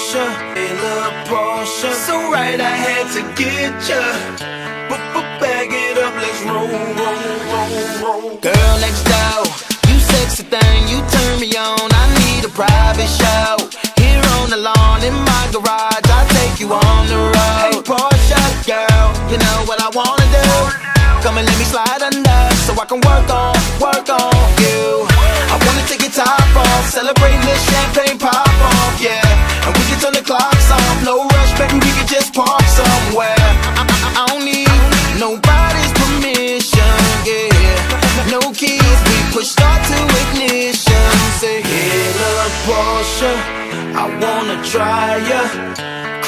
Porsche, hey little Porsche. So right, I had to get ya. Bag it up, let's roll. Girl next door, you sexy thing, you turn me on. I need a private show. Here on the lawn in my garage, I'll take you on the road. Hey Porsche girl, you know what I wanna do. Come and let me slide under, so I can work on you. I wanna take your top off, celebrate this champagne pop off, yeah. And we can turn the clocks off, no rush, baby, we can just park somewhere. I don't need nobody's permission, yeah. No keys, we push start to ignition. Say, hey, little Porsche, I wanna try ya.